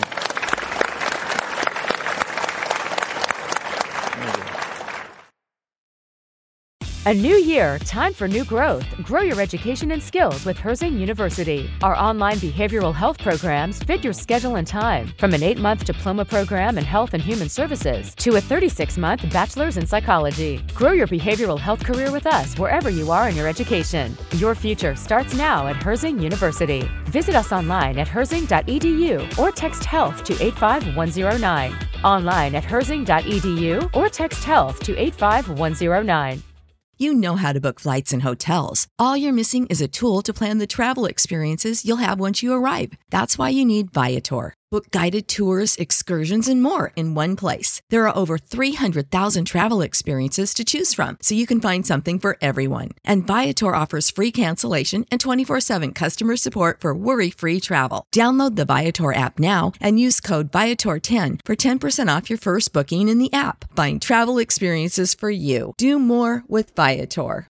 A new year, time for new growth. Grow your education and skills with Herzing University. Our online behavioral health programs fit your schedule and time, from an eight-month diploma program in health and human services to a thirty-six month bachelor's in psychology. Grow your behavioral health career with us wherever you are in your education. Your future starts now at Herzing University. Visit us online at herzing dot e d u or text health to eight five one zero nine. Online at herzing dot e d u or text health to eight five one zero nine. You know how to book flights and hotels. All you're missing is a tool to plan the travel experiences you'll have once you arrive. That's why you need Viator. Book guided tours, excursions, and more in one place. There are over three hundred thousand travel experiences to choose from, so you can find something for everyone. And Viator offers free cancellation and twenty-four seven customer support for worry-free travel. Download the Viator app now and use code Viator ten for ten percent off your first booking in the app. Find travel experiences for you. Do more with Viator.